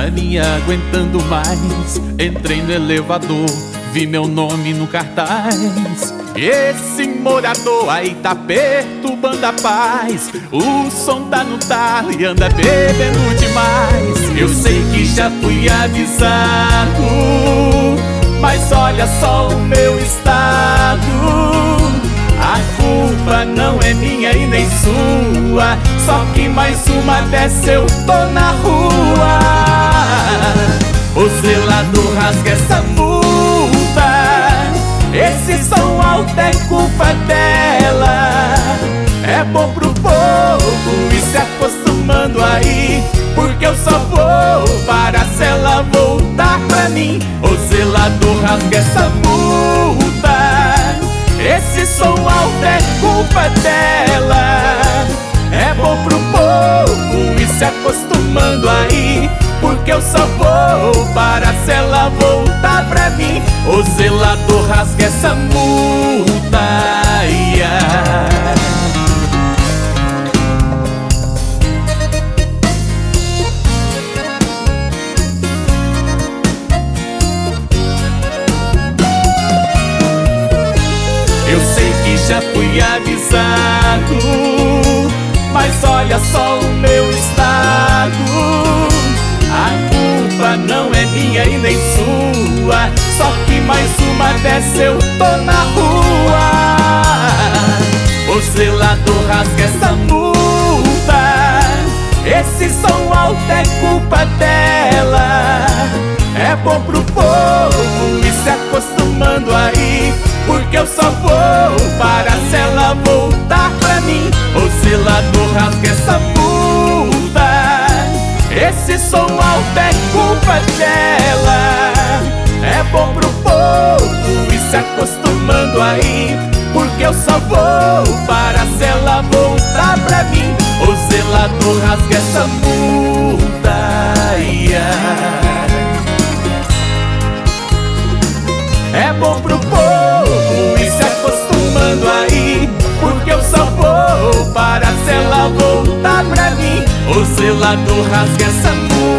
Já nem aguentando mais, entrei no elevador, vi meu nome no cartaz. Esse morador aí tá perturbando a paz. O som tá no talo e anda bebendo demais. Eu sei que já fui avisado, mas olha só o meu estado. A culpa não é minha e nem sua, só que mais uma dessa eu tô na rua. O zelador rasga essa multa, esse som alto é culpa dela. É bom pro povo ir se acostumando aí, porque eu só vou parar se ela voltar pra mim. O zelador rasga essa multa, esse som alto é culpa dela. É bom pro povo ir se acostumando aí, porque eu só vou parar se ela voltar pra mim. O zelador rasga essa multa, yeah. Eu sei que já fui avisado, mas olha só o meu estado. A culpa não é minha e nem sua, só que mais uma dessa eu tô na rua. O zelador rasga essa multa, esse som alto é culpa dela. É bom pro povo ir se acostumando aí, porque eu só vou parar se ela voltar pra mim. O zelador rasga essa multa, esse som alto é culpa dela. É bom pro povo ir se acostumando aí, porque eu só vou parar se ela voltar pra mim. O zelador rasga essa multa, yeah. É bom pro povo ir se acostumando aí, porque eu só vou parar se ela voltar pra mim. O zelador rasga essa multa.